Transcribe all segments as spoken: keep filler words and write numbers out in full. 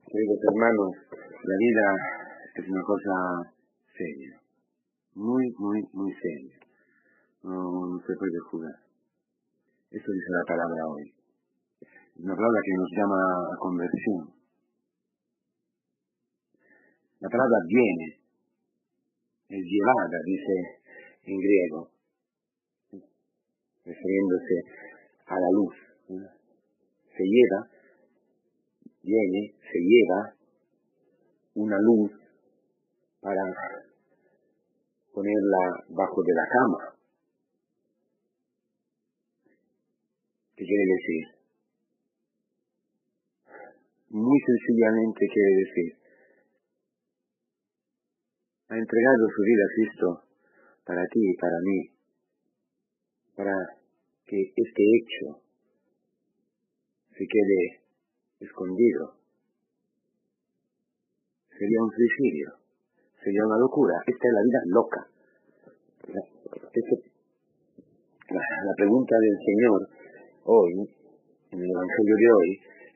Queridos hermanos, la vida es una cosa seria, muy, muy, muy seria. No, no se puede jugar. Eso dice la palabra hoy. Es una palabra que nos llama a conversión. La palabra viene, es llevada, dice en griego, refiriéndose a la luz. Se lleva, viene, se lleva una luz para ponerla bajo de la cama. ¿Qué quiere decir? Muy sencillamente quiere decir, ha entregado su vida a Cristo para ti y para mí, para que este hecho se quede escondido. Sería un suicidio, sería una locura. Esta es la vida loca. La, este, la, la pregunta del Señor hoy, en el Evangelio de hoy,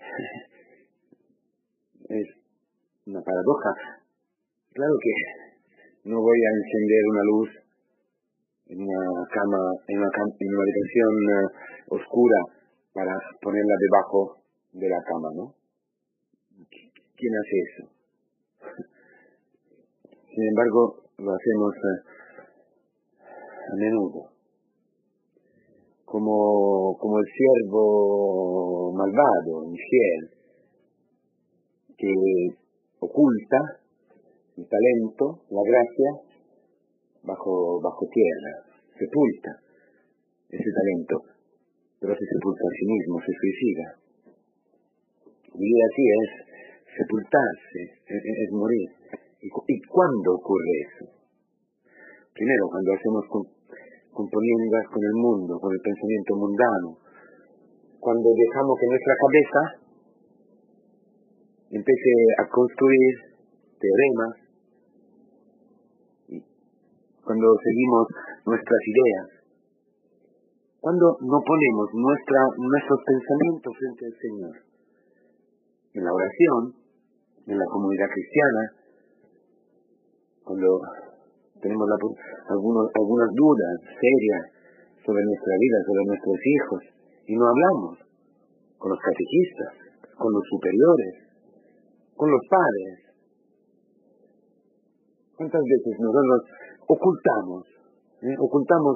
es una paradoja. Claro que no voy a encender una luz en una cama, en una, cam en una habitación uh, oscura para ponerla debajo de la cama, ¿no? ¿Quién hace eso? Sin embargo, lo hacemos uh, a menudo. Como, como el siervo malvado, infiel, que oculta el talento, la gracia, bajo, bajo tierra, sepulta ese talento, pero se sepulta a sí mismo, se suicida. Vivir así es sepultarse, es, es morir. ¿Y, ¿Y cuándo ocurre eso? Primero, cuando hacemos componiendas con el mundo, con el pensamiento mundano, cuando dejamos que nuestra cabeza empiece a construir teoremas, cuando seguimos nuestras ideas, cuando no ponemos nuestra, nuestros pensamientos frente al Señor, en la oración, en la comunidad cristiana, cuando tenemos la, algunos, algunas dudas serias sobre nuestra vida, sobre nuestros hijos, y no hablamos con los catequistas, con los superiores, con los padres. ¿Cuántas veces nosotros ocultamos, eh, ocultamos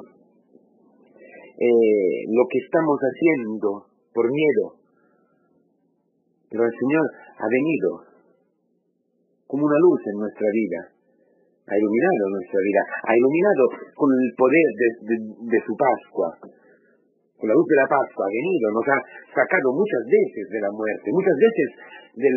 eh, lo que estamos haciendo por miedo? Pero el Señor ha venido como una luz en nuestra vida, ha iluminado nuestra vida, ha iluminado con el poder de, de, de su Pascua, con la luz de la Pascua ha venido, nos ha sacado muchas veces de la muerte, muchas veces del,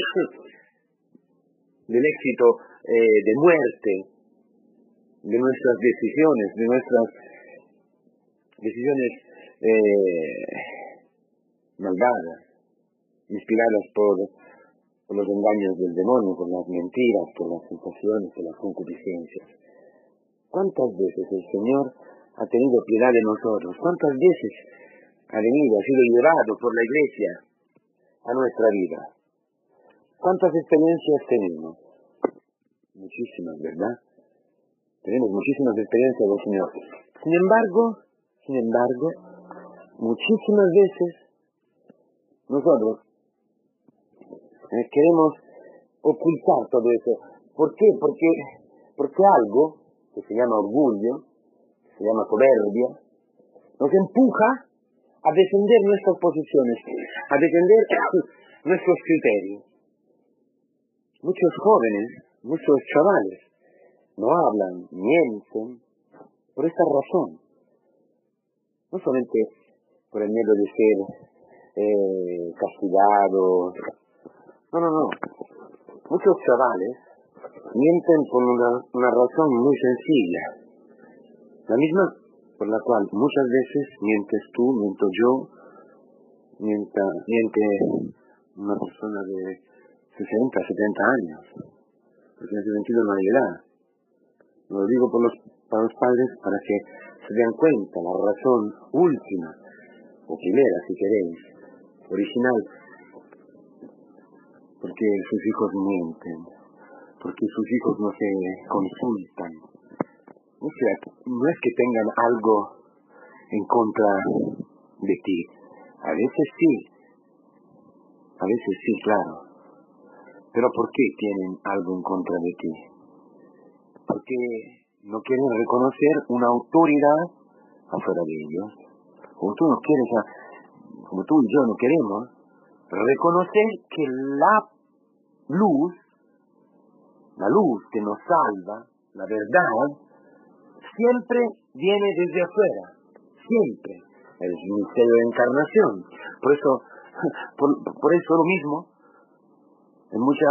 del éxito eh, de muerte, de nuestras decisiones, de nuestras decisiones eh, malvadas, inspiradas por, por los engaños del demonio, por las mentiras, por las sensaciones, por las concupiscencias. ¿Cuántas veces el Señor ha tenido piedad de nosotros? ¿Cuántas veces ha venido, ha sido llevado por la Iglesia a nuestra vida? ¿Cuántas experiencias tenemos? Muchísimas, ¿verdad? Tenemos muchísimas experiencias del Señor. Sin embargo, sin embargo, muchísimas veces nosotros eh, queremos ocultar todo eso. ¿Por qué? Porque, porque algo que se llama orgullo, que se llama soberbia, nos empuja a defender nuestras posiciones, a defender nuestros criterios. Muchos jóvenes, muchos chavales, no hablan, mienten, por esta razón. No solamente por el miedo de ser eh, castigados. No, no, no. Muchos chavales mienten por una, una razón muy sencilla. La misma por la cual muchas veces mientes tú, miento yo, mienta, miente una persona de sesenta, setenta años. Porque en ese sentido no hay edad. Lo digo por los, para los padres para que se den cuenta la razón última, o primera si queréis, original, por porque sus hijos mienten, porque sus hijos no se consultan. O sea, no es que tengan algo en contra de ti. A veces sí, a veces sí, claro. Pero ¿por qué tienen algo en contra de ti? Porque no quieren reconocer una autoridad afuera de ellos. Como tú no quieres, como tú y yo no queremos, reconocer que la luz, la luz que nos salva, la verdad, siempre viene desde afuera, siempre. El misterio de encarnación. Por eso, por, por eso lo mismo, en, mucha,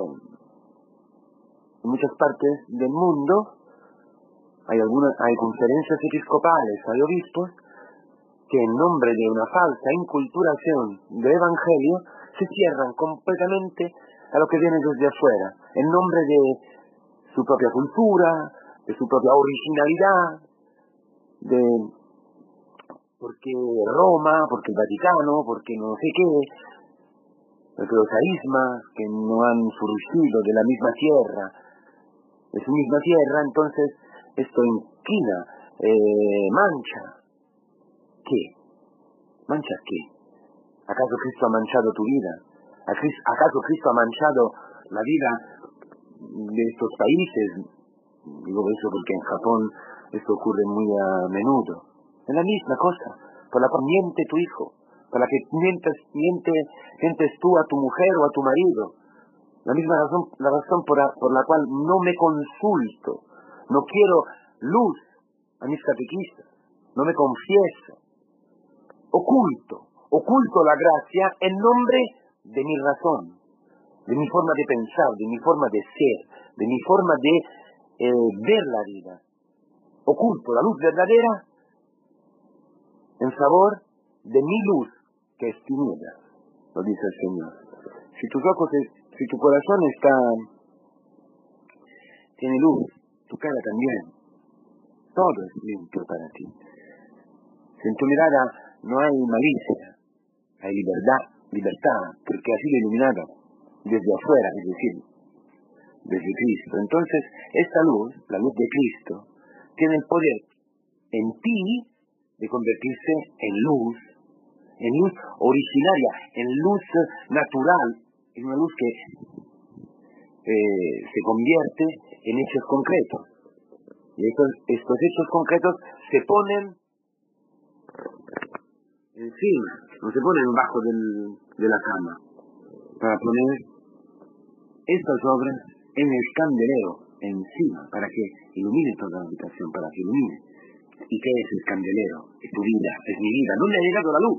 en muchas partes del mundo hay algunas, hay conferencias episcopales, hay obispos que en nombre de una falsa inculturación del evangelio se cierran completamente a lo que viene desde afuera, en nombre de su propia cultura, de su propia originalidad, de porque Roma, porque el Vaticano, porque no sé qué, porque los carismas que no han surgido de la misma tierra, de su misma tierra, entonces esto inclina, eh, mancha. ¿Qué? ¿Mancha qué? ¿Acaso Cristo ha manchado tu vida? ¿Acaso Cristo ha manchado la vida de estos países? Digo eso porque en Japón esto ocurre muy a menudo. Es la misma cosa, por la cual miente tu hijo, por la que mientes, miente, mientes tú a tu mujer o a tu marido. La misma razón, la razón por la, por la cual no me consulto, no quiero luz a mis catequistas, no me confieso, oculto, oculto la gracia en nombre de mi razón, de mi forma de pensar, de mi forma de ser, de mi forma de eh, ver la vida. Oculto la luz verdadera en favor de mi luz, que es tinieblas, lo dice el Señor. Si tus ojos, si tu corazón está, tiene luz, tu cara también, todo es limpio para ti. Si en tu mirada no hay malicia, hay libertad, libertad, porque ha sido iluminada desde afuera, es decir, desde Cristo. Entonces, esta luz, la luz de Cristo, tiene el poder en ti de convertirse en luz, en luz originaria, en luz natural, en una luz que eh, se convierte en hechos concretos. Y estos, estos hechos concretos se ponen encima, no se ponen bajo del, de la cama, para poner estas obras en el candelero, encima, para que ilumine toda la habitación, para que ilumine. ¿Y qué es el candelero? Es tu vida, es mi vida. ¿Dónde ha llegado la luz?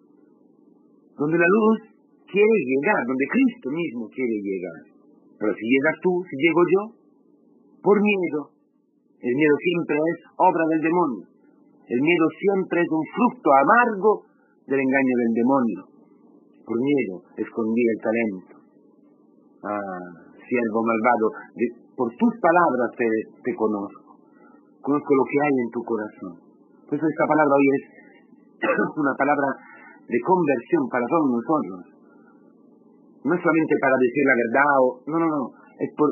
Donde la luz quiere llegar, donde Cristo mismo quiere llegar. Pero si llegas tú, si llego yo, por miedo. El miedo siempre es obra del demonio. El miedo siempre es un fruto amargo del engaño del demonio. Por miedo escondí el talento. Ah, siervo malvado, de, por tus palabras te, te conozco. Conozco lo que hay en tu corazón. Por eso esta palabra hoy es una palabra de conversión para todos nosotros. No es solamente para decir la verdad, o, no, no, no. Es por,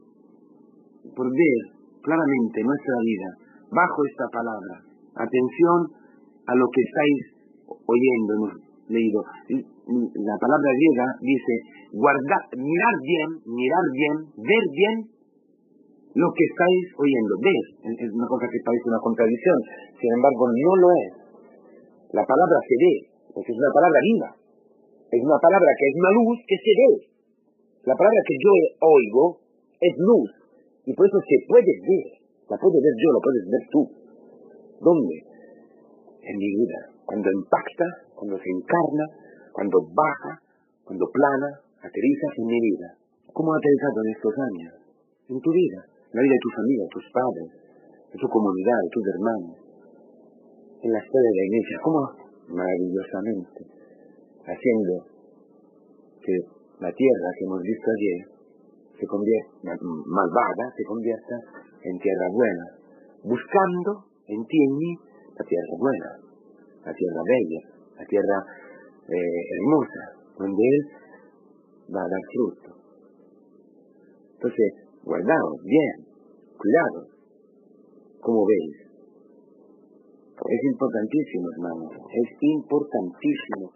por ver claramente nuestra vida bajo esta palabra. Atención a lo que estáis oyendo, hemos leído. La palabra griega dice, guardar, mirar bien, mirar bien, ver bien lo que estáis oyendo. Ver, es una cosa que parece una contradicción, sin embargo no lo es. La palabra se ve, porque es una palabra viva. Es una palabra que es una luz que se ve. La palabra que yo oigo es luz, y por eso se puede ver. La puedo ver yo, la puedes ver tú. ¿Dónde? En mi vida. Cuando impacta, cuando se encarna, cuando baja, cuando plana, aterriza en mi vida. ¿Cómo ha aterrizado en estos años? En tu vida, en la vida de tu familia, de tus padres, de tu comunidad, de tus hermanos. En la historia de la iglesia, ¿cómo? Maravillosamente. Haciendo que la tierra que hemos visto ayer se convierta, malvada, se convierta en tierra buena. Buscando en ti y en mí la tierra buena, la tierra bella, la tierra eh, hermosa, donde Él va a dar fruto. Entonces, guardaos bien, cuidado, ¿cómo veis? Es importantísimo, hermanos, es importantísimo,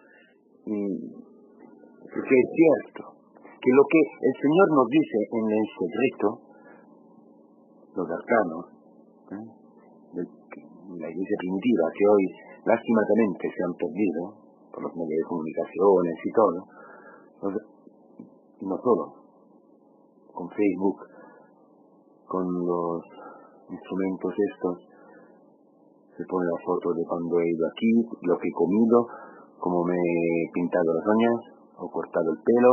porque es cierto que lo que el Señor nos dice en el secreto, los arcanos, ¿eh? de la iglesia primitiva, que hoy lastimadamente se han perdido por los medios de comunicaciones y todo, no solo con Facebook, con los instrumentos estos, se pone la foto de cuando he ido aquí, lo que he comido, cómo me he pintado las uñas o cortado el pelo,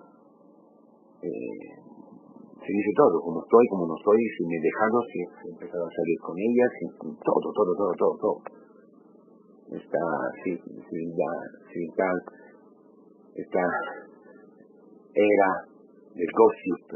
eh, se dice todo, cómo estoy, cómo no estoy, si me he dejado, si he empezado a salir con ellas, si, todo, todo, todo, todo, todo. Esta, sí, sí, ya, sí, tal, esta era del gossip,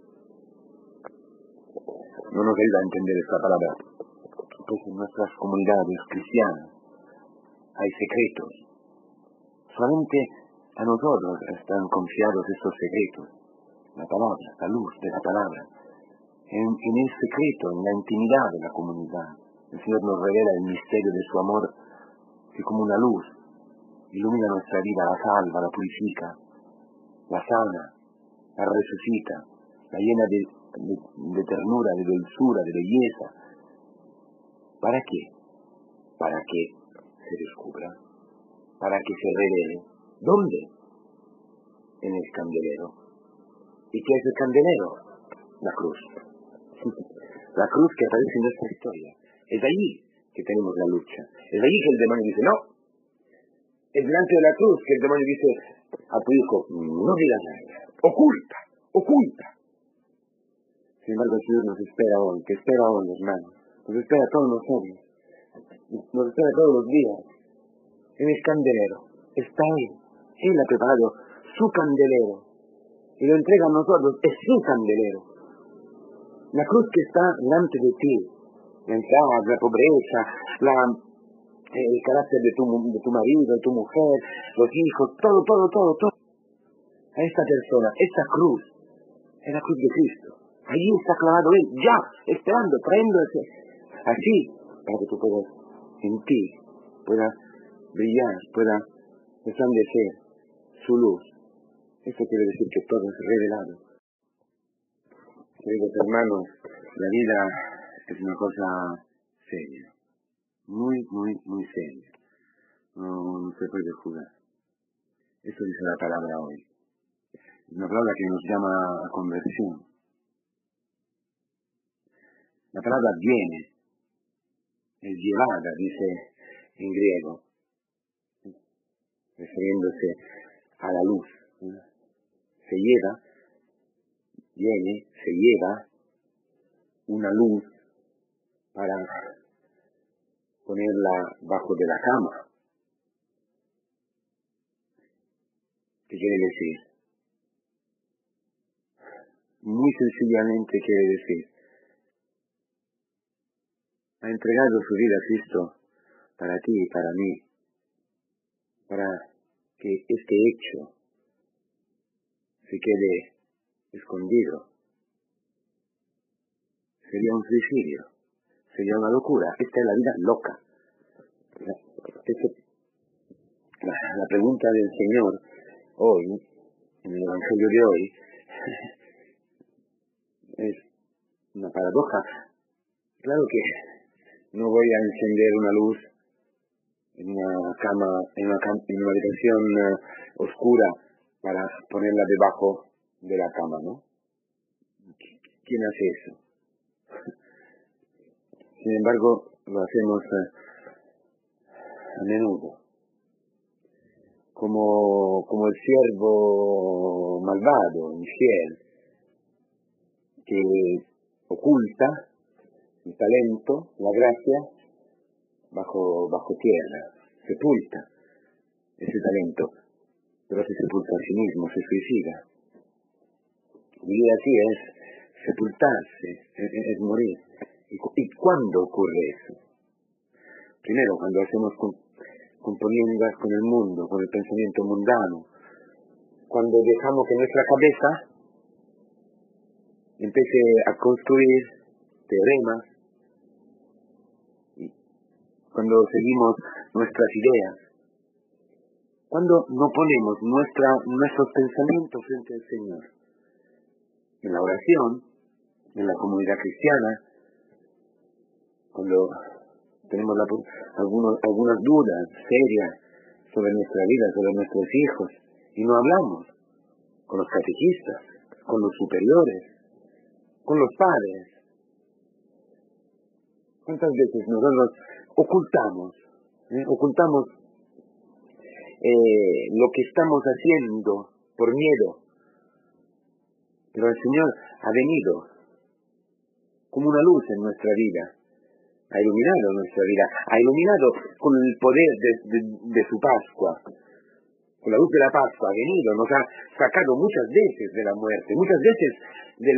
no nos ayuda a entender esta palabra. Pues en nuestras comunidades cristianas hay secretos. Solamente a nosotros están confiados estos secretos. La palabra, la luz de la palabra. En, en el secreto, en la intimidad de la comunidad, el Señor nos revela el misterio de su amor, que como una luz ilumina nuestra vida, la salva, la purifica, la sana, la resucita, la llena de, de, de ternura, de dulzura, de belleza. ¿Para qué? Para que se descubra, para que se revele. ¿Dónde? En el candelero. ¿Y qué es el candelero? La cruz. La cruz que aparece en nuestra historia. Es allí que tenemos la lucha. Es allí que el demonio dice, no. Es delante de la cruz que el demonio dice a tu hijo, no digas nada. Oculta, oculta. Sin embargo, el Señor nos espera hoy, que espera hoy, hermanos. Nos espera todos los días. Nos espera todos los días. En el candelero. Está Él. Él ha preparado su candelero. Y lo entrega a nosotros. Es su candelero. La cruz que está delante de ti. La entrada, la pobreza, la, el carácter de tu, de tu marido, de tu mujer, los hijos, todo, todo, todo, todo. A esta persona, esta cruz, es la cruz de Cristo. Allí está clavado Él, ya, esperando, trayendo ese, así, para que tú puedas, en ti, pueda brillar, pueda resplandecer su luz. Esto quiere decir que todo es revelado. Queridos hermanos, la vida es una cosa seria, muy, muy, muy seria. No, no se puede jugar. Esto dice la palabra hoy. Es una palabra que nos llama a conversión. La palabra viene, es llevada, dice en griego, refiriéndose a la luz. Se lleva, viene, se lleva una luz para ponerla bajo de la cama. ¿Qué quiere decir? Muy sencillamente quiere decir, ha entregado su vida a Cristo para ti y para mí, para que este hecho se quede escondido. Sería un suicidio, sería una locura. Esta es la vida loca. La, este, la, la pregunta del Señor hoy, en el Evangelio de hoy, es una paradoja. Claro que no voy a encender una luz en una cama, en una, cam en una habitación uh, oscura para ponerla debajo de la cama, ¿no? ¿Quién hace eso? Sin embargo, lo hacemos uh, a menudo. Como, como el siervo malvado, infiel, que oculta el talento, la gracia, bajo, bajo tierra, sepulta ese talento, pero se sepulta a sí mismo, se suicida. Vivir así es sepultarse, es, es morir. ¿Y, ¿Y cuándo ocurre eso? Primero, cuando hacemos con, componiendas con el mundo, con el pensamiento mundano, cuando dejamos que nuestra cabeza empiece a construir teoremas, cuando seguimos nuestras ideas, cuando no ponemos nuestra, nuestros pensamientos frente al Señor, en la oración, en la comunidad cristiana, cuando tenemos la, algunos, algunas dudas serias sobre nuestra vida, sobre nuestros hijos, y no hablamos con los catequistas, con los superiores, con los padres. ¿Cuántas veces nosotros ocultamos, eh, ocultamos eh, lo que estamos haciendo por miedo? Pero el Señor ha venido como una luz en nuestra vida, ha iluminado nuestra vida, ha iluminado con el poder de, de, de su Pascua. Con la luz de la Pascua ha venido, nos ha sacado muchas veces de la muerte, muchas veces del,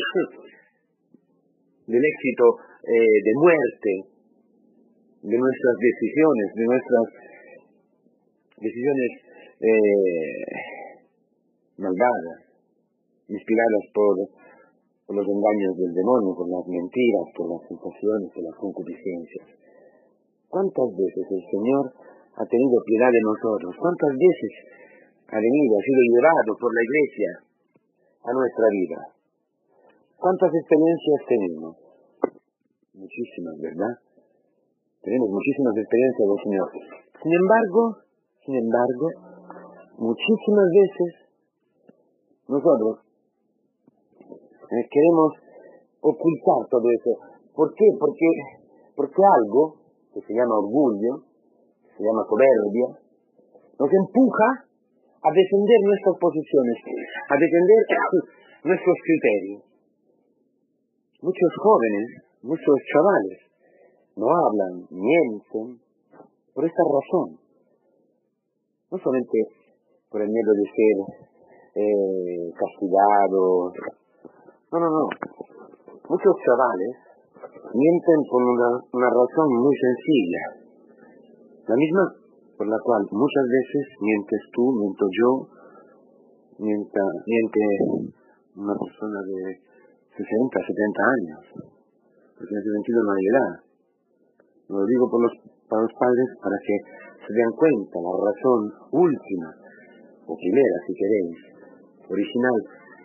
del éxito eh, de muerte, de nuestras decisiones, de nuestras decisiones eh, malvadas, inspiradas por, por los engaños del demonio, por las mentiras, por las sensaciones, por las concupiscencias. ¿Cuántas veces el Señor ha tenido piedad de nosotros? ¿Cuántas veces ha venido, ha sido llevado por la Iglesia a nuestra vida? ¿Cuántas experiencias tenemos? Muchísimas, ¿verdad? Tenemos muchísimas experiencias del Señor. Sin embargo, sin embargo, muchísimas veces nosotros eh, queremos ocultar todo eso. ¿Por qué? Porque, porque algo que se llama orgullo, se llama soberbia, nos empuja a defender nuestras posiciones, a defender nuestros criterios. Muchos jóvenes, muchos chavales, no hablan, mienten, por esta razón. No solamente por el miedo de ser eh, castigados. No, no, no. Muchos chavales mienten por una, una razón muy sencilla. La misma por la cual muchas veces mientes tú, miento yo, mienta, miente una persona de sesenta, setenta años, porque en ese sentido no hay edad. Lo digo por los, para los padres para que se den cuenta la razón última, o primera si queréis, original,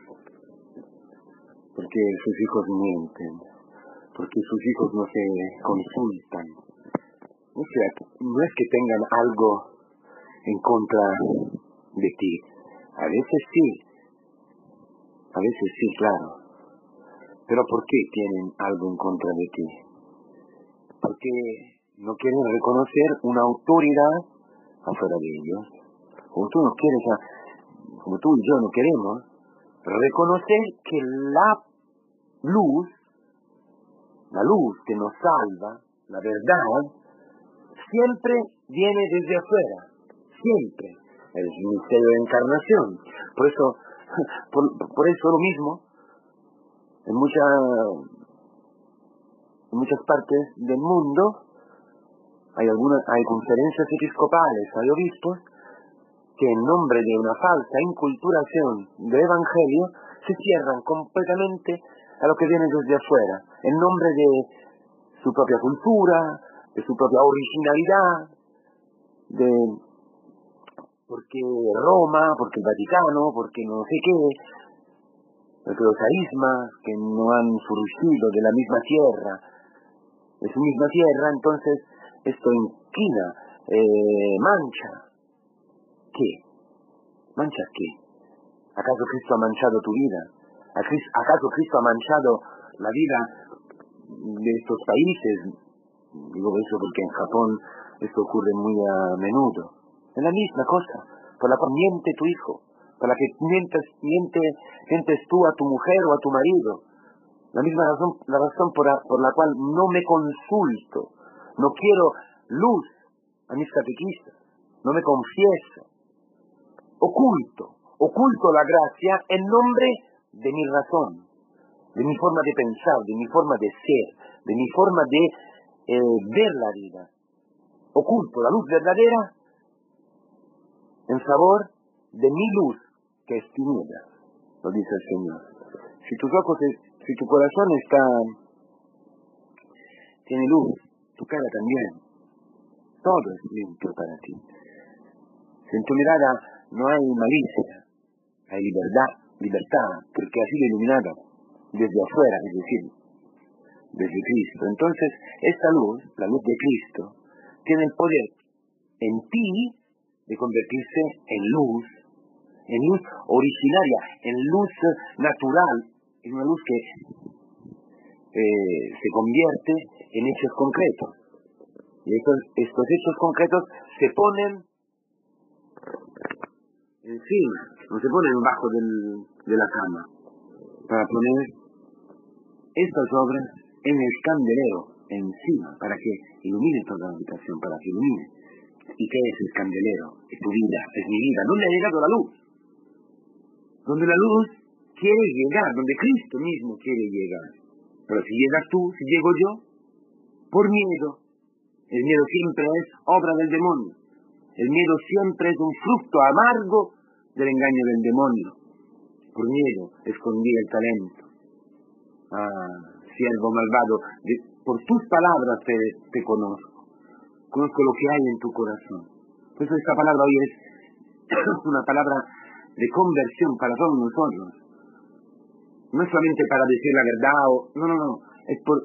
porque sus hijos mienten, porque sus hijos no se consultan. O sea, no es que tengan algo en contra de ti. A veces sí, a veces sí, claro. Pero ¿por qué tienen algo en contra de ti? Porque no quieren reconocer una autoridad afuera de ellos. Como tú no quieres, como tú y yo no queremos, reconocer que la luz, la luz que nos salva, la verdad, siempre viene desde afuera, siempre. El misterio de encarnación. Por eso, por, por eso lo mismo, en, mucha, en muchas partes del mundo hay algunas, hay conferencias episcopales, hay obispos que en nombre de una falsa inculturación del Evangelio se cierran completamente a lo que viene desde afuera, en nombre de su propia cultura, de su propia originalidad, de porque Roma, porque el Vaticano, porque no sé qué, porque los carismas que no han surgido de la misma tierra, de su misma tierra, entonces esto inclina, eh, mancha. ¿Qué? ¿Mancha qué? ¿Acaso Cristo ha manchado tu vida? ¿Acaso Cristo ha manchado la vida de estos países? Digo eso porque en Japón esto ocurre muy a menudo. Es la misma cosa, por la cual miente tu hijo, por la que mientes, miente, mientes tú a tu mujer o a tu marido. La misma razón, la razón por la, por la cual no me consulto, no quiero luz a mis catequistas, no me confieso, oculto, oculto la gracia en nombre de mi razón, de mi forma de pensar, de mi forma de ser, de mi forma de eh, ver la vida. Oculto la luz verdadera en favor de mi luz, que es tímida, lo dice el Señor. Si tus ojos, si tu corazón está, tiene luz, tu cara también, todo es limpio para ti. Si en tu mirada no hay malicia, hay libertad, libertad, porque ha sido iluminada desde afuera, es decir, desde Cristo. Entonces, esta luz, la luz de Cristo, tiene el poder en ti de convertirse en luz, en luz originaria, en luz natural, en una luz que eh, se convierte en hechos concretos. Y estos, estos hechos concretos se ponen encima, no se ponen bajo del, de la cama, para poner estas obras en el candelero, encima, para que ilumine toda la habitación, para que ilumine. ¿Y qué es el candelero? Es tu vida, es mi vida. ¿Dónde ha llegado la luz? Donde la luz quiere llegar, donde Cristo mismo quiere llegar. Pero si llegas tú, si llego yo, por miedo. El miedo siempre es obra del demonio. El miedo siempre es un fruto amargo del engaño del demonio. Por miedo escondí el talento. Ah, siervo malvado, de, por tus palabras te, te conozco. Conozco lo que hay en tu corazón. Por eso esta palabra hoy es una palabra de conversión para todos nosotros. No es solamente para decir la verdad, o, no, no, no. Es por,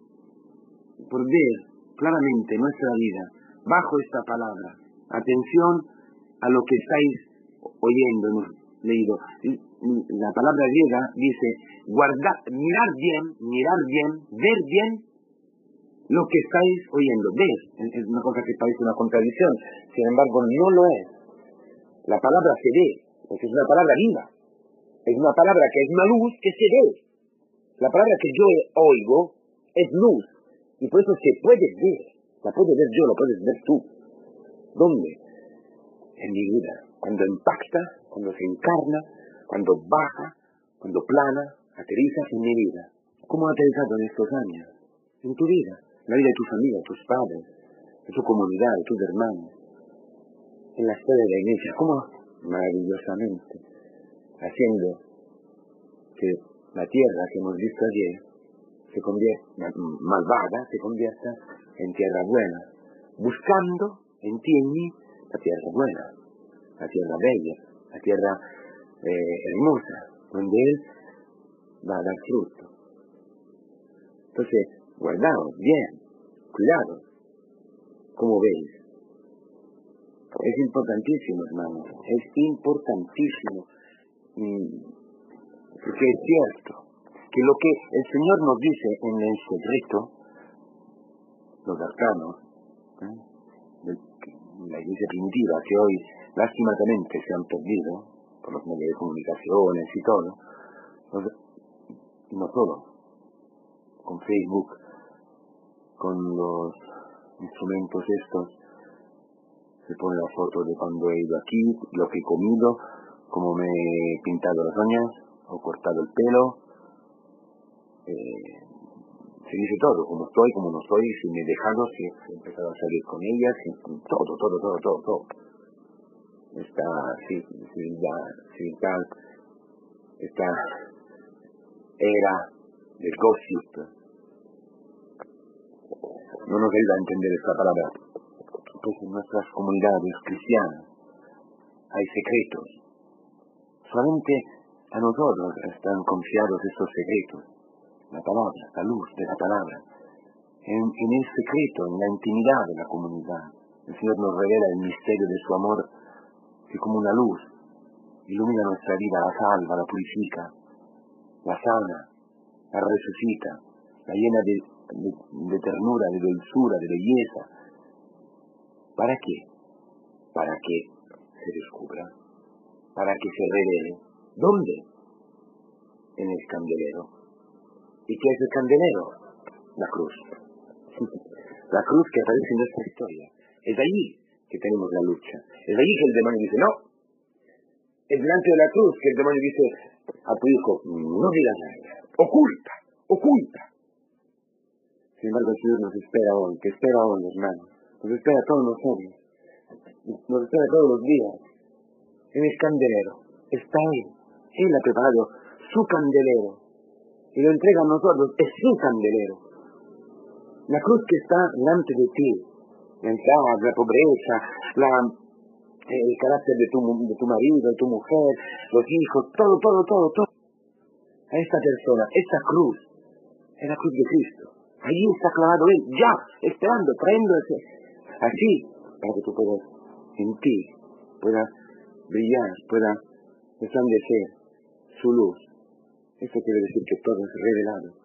por ver claramente nuestra vida bajo esta palabra. Atención a lo que estáis oyendo, hemos leído. La palabra griega dice, guardar, mirar bien, mirar bien, ver bien lo que estáis oyendo. Ver, es una cosa que parece una contradicción, sin embargo no lo es. La palabra se ve, porque es una palabra viva. Es una palabra que es una luz que se ve. La palabra que yo oigo es luz, y por eso se puede ver. La puedo ver yo, lo puedes ver tú. ¿Dónde? En mi vida. Cuando impacta, cuando se encarna, cuando baja, cuando plana, aterriza en mi vida. ¿Cómo ha aterrizado en estos años? En tu vida, en la vida de tus amigos, tus padres, de tu comunidad, de tus hermanos, en la historia de la iglesia. ¿Cómo? Maravillosamente, haciendo que la tierra que hemos visto ayer se convierta, malvada, se convierta en tierra buena, buscando en ti y en mí la tierra buena, la tierra bella, la tierra eh, hermosa, donde Él va a dar fruto. Entonces, guardaos bien, cuidados, como veis. Es importantísimo, hermanos, es importantísimo, porque es cierto que lo que el Señor nos dice en el secreto, los arcanos, ¿eh? de la iglesia primitiva, que hoy lastimosamente se han perdido por los medios de comunicaciones y todo, no solo con Facebook, con los instrumentos estos, se pone la foto de cuando he ido aquí, lo que he comido, cómo me he pintado las uñas, o cortado el pelo, eh, se dice todo, como estoy, como no estoy, si me he dejado, si he empezado a salir con ellas, si, todo, todo, todo, todo, todo. Esta civilidad, civilidad, esta era del gossip, no nos ayuda a entender esta palabra. Pues en nuestras comunidades cristianas hay secretos. Solamente a nosotros están confiados estos secretos. La palabra, la luz de la palabra. En, en el secreto, en la intimidad de la comunidad, el Señor nos revela el misterio de su amor, que como una luz ilumina nuestra vida, la salva, la purifica, la sana, la resucita, la llena de, de, de ternura, de dulzura, de belleza. ¿Para qué? Para que se descubra, para que se revele. ¿Dónde? En el candelero. ¿Y qué es el candelero? La cruz. La cruz que aparece en nuestra historia. Es allí que tenemos la lucha. Es allí que el demonio dice, no. Es delante de la cruz que el demonio dice a tu hijo, no digas nada. Oculta, oculta. Sin embargo, el Señor nos espera hoy, que espera hoy, hermanos. Nos espera a todos nosotros. Nos espera todos los días. En el candelero. está Él. Él ha preparado su candelero y lo entrega a nosotros, es su candelero. La cruz que está delante de ti, la ansiedad, la pobreza, la, el carácter de tu, de tu marido, de tu mujer, los hijos, todo, todo, todo, todo. A esta persona, esta cruz, es la cruz de Cristo. Allí está clavado Él, ya, esperando, trayéndose así, para que tú puedas, en ti, pueda brillar, pueda resplandecer su luz. Esto quiere decir que todo es revelado.